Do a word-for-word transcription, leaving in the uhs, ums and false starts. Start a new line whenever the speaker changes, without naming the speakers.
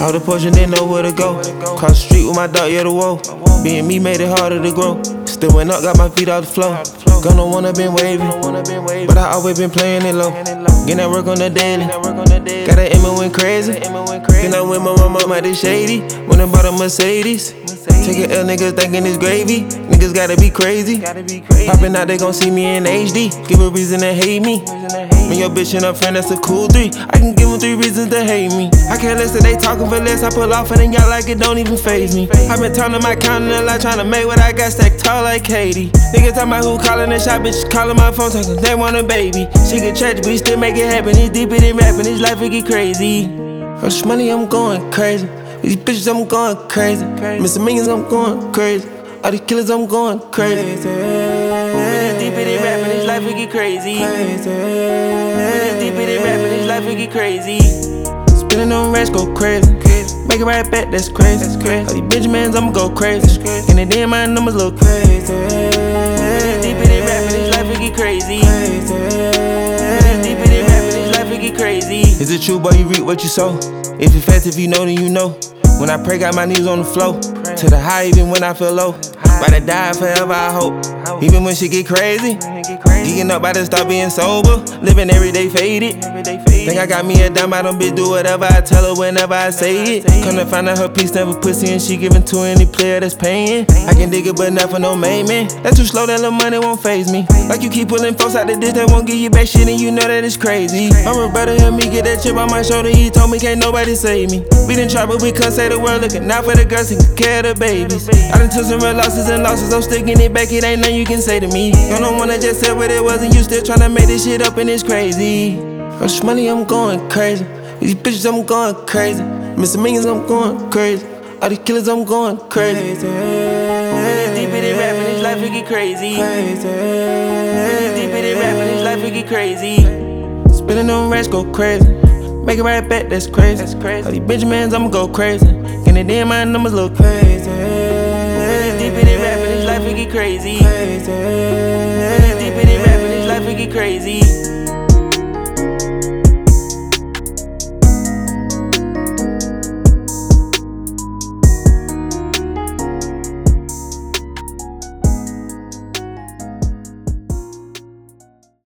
Off the porch and didn't know where to go. Cross the street with my dog, yeah, the woe. Being me made it harder to grow. Still went up, got my feet off the floor. Gonna wanna been wavy, but I always been playing it low. Getting that work on the daily. Got that Emma went crazy. Then I with my mama, my this shady. When I bought a Mercedes. Take a L, niggas thinking it's gravy. Niggas gotta be crazy. Poppin' out, they gon' see me in H D. Give a reason to hate me. When your bitch and her friend, that's a cool three. I can give them three reasons to hate me. I can't listen, they talking for less. I pull off and then y'all like it, don't even faze me. I been talking my counting a lot, tryna make what I got stacked tall like Katie. Niggas talking about who calling the shot, bitch calling my phone, talking they want a baby. She get tragic, but he still make it happen. He's deeper than rapping, his life will get crazy. Rush money, I'm going crazy. These bitches, I'm going crazy. Missing millions, I'm going crazy. All these killers, I'm going crazy. Really deeper than rapping, his life will get crazy. Really deeper than rapping, his life will get crazy. Spinning on racks, go crazy. Make it right back, that's crazy. All these Benjamins, I'ma go crazy. And the damn my numbers look crazy. Really deeper than rapping, his life will get crazy. Really deeper than rapping, his life will get crazy. Is it true, boy, you reap what you sow? If you fast, if you know, then you know. When I pray, got my knees on the floor. To the high, even when I feel low. By to die forever, I hope. Even when shit get crazy. Geeking up, by to stop being sober. Living every day faded. Think I got me a dime, I don't bitch do whatever I tell her whenever I say it. Come to find out her piece never pussy and she giving to any player that's paying. I can dig it, but not for no main man. That's too slow, that little money won't faze me. Like you keep pulling folks out the ditch, they won't give you back shit and you know that it's crazy. My brother help me get that chip on my shoulder, he told me can't nobody save me. We done tried, but we couldn't say the word, looking out for the girls and care of the babies. I done took some real losses and losses, I'm sticking it back, it ain't nothing you can say to me. You don't wanna just say what it was and you still tryna make this shit up and it's crazy. Rush money, I'm going crazy. These bitches, I'm going crazy. Missing millions, I'm going crazy. All these killers, I'm going crazy. Really deeper than rapping, his life will get crazy. Really deeper than rapping, his life will get crazy. Spinning on racks, go crazy. Make it right back, that's crazy. All these Benjamins, I'ma go crazy. And the damn my numbers look crazy. Really deeper than rapping, his life will get crazy. Really deeper than rapping, his life will get crazy.